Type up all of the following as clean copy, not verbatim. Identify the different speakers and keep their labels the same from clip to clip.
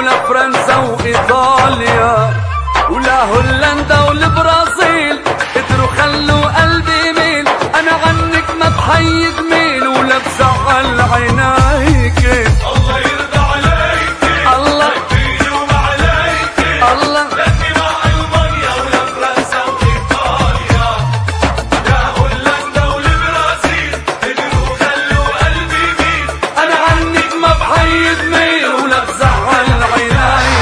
Speaker 1: ولا فرنسا وإيطاليا ولا هولندا والبرازيل، قدروا خلوا قلبي يميل. أنا عنك ما بحيد ميل ولا بزعل عينيك.
Speaker 2: الله يرضى عليك،
Speaker 1: الله
Speaker 2: فيني وما عليك.
Speaker 1: الله
Speaker 2: لاني مع ألمانيا ولا فرنسا وإيطاليا لا هولندا والبرازيل، قدروا خلوا قلبي يميل.
Speaker 1: أنا عنك ما بحيد ميل ولا بزعل عينيك.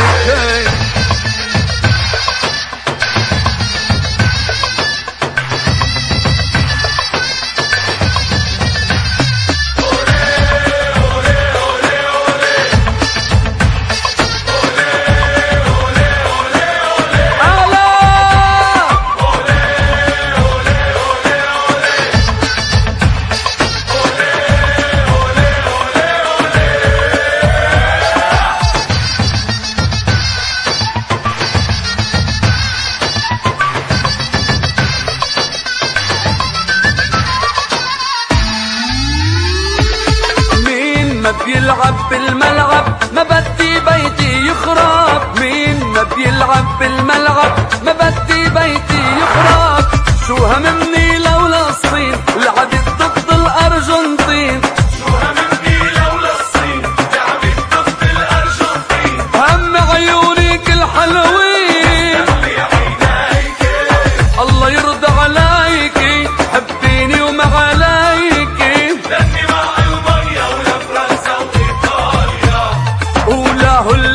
Speaker 1: ما بيلعب بالملعب ما بدي بيتي يخرب. مين ما بيلعب بالملعب ما بدي بيتي يخرب. شو هممني لولا الصين لعبت ضد الأرجنتين.
Speaker 2: شو هممني لولا الصين لعبت ضد الأرجنتين.
Speaker 1: هم عيونك الحلوين
Speaker 2: خلي عينيك.
Speaker 1: الله يرضى عليكي، حبيني وما عليكي.
Speaker 2: لاني مع ألمانيا ولا فرنسا وإيطاليا
Speaker 1: ولا هولندا